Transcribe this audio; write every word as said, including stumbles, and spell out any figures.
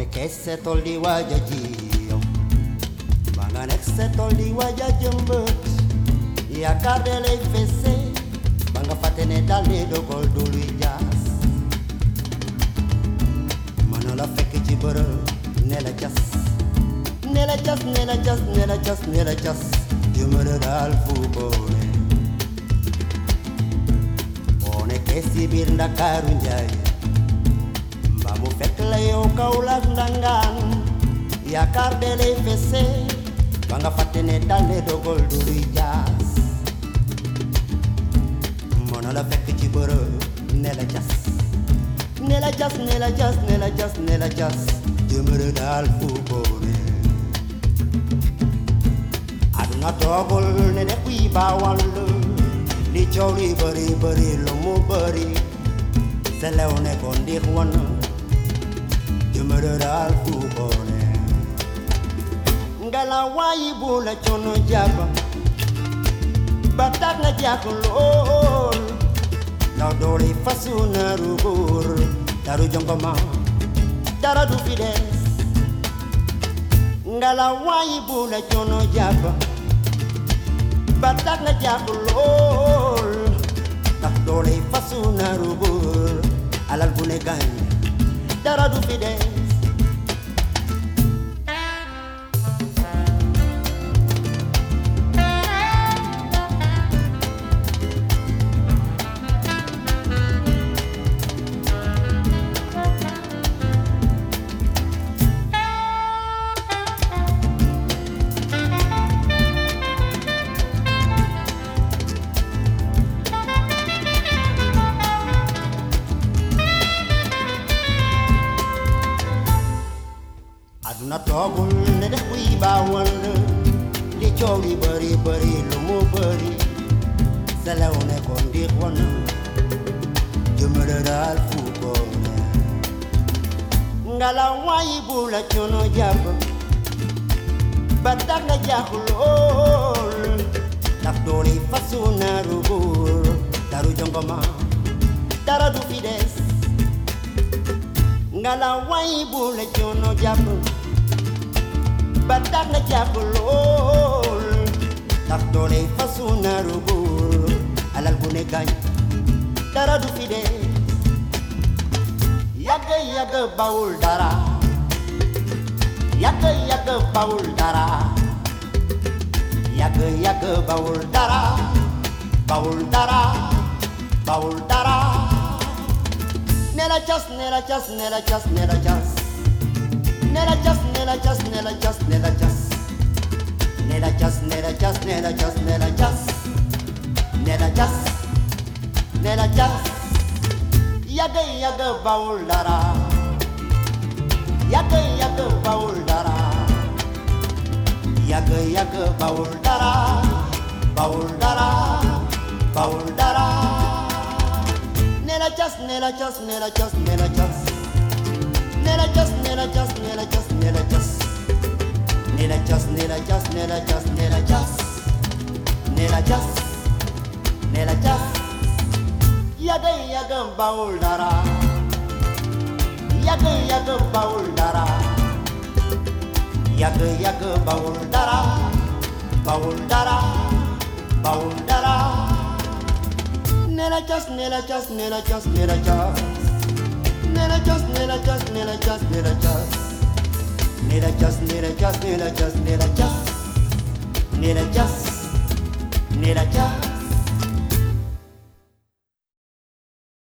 que se toldi waja jiyo Manganek se toldi waja jembut Ya kardele fese Banga fatene dalne dogol dulu jas Manola feke jibara Nela jas Nela jas, nela jas, nela jas, nela jas Jumara dal fubone One que si birnda karunjay Bamu fek layo kaulas ndangan Ya kardele fese Banga fatene dalne dogol dulu jas Manola feke jibara Nela jas Nela jas, nela jas, nela jas, nela jas Jumara dal fubone Aduna togol nene kui bawal Li choli bari bari lomu bari Seleone kondi khwana Jumara dal fubone Ngala wayi bula chono jaba Batak na jakulol Now dori fasuna rugur Daru jongoma Dara du fides Ngala wayi bula chono jaba Batak na jakulol Now dori fasuna rugur Alal bune gany Dara du fides Aduna togul ne de kui bawal Li choli bari bari lumu bari Seleone kondi khwana Jumara dal fubone Ngala wayi bula chono jaba Batak na jakulol Tak doli fasuna rugur Daru jongoma Dara du fides Ngala wayi bula chono jaba Batak na jakulol Tak dole fasuna rugur Alal bune gany Dara du fides Yaga yaga baul dara Yaga yaga baul dara Yaga yaga baul dara Baul dara Baul dara Nela jas, nela jas, nela jas, nela jas Nela jas, nela jas, nela jas, nela jas Nela jas, nela jas, nela jas, nela jas Nela jas, nela jas Yaga yaga baul dara Yaga yaga baul dara Yaga yaga baul dara Baul dara Baul dara Nela jas, nela jas, nela jas, nela jas Nela jas, nela jas, nela jas, nela jas Nela jas, nela jas, nela jas, nela jas Nela jas, nela jas Yaga yaga baul dara Yaga yaga baul dara Yaga yaga baul dara Baul dara Baul dara Nela jas, nela jas, nela jas, nela jas Nela jas, nela jas, nela jas, nela jas Nela jas, nela jas, nela jas, nela jas Nela jas, nela jas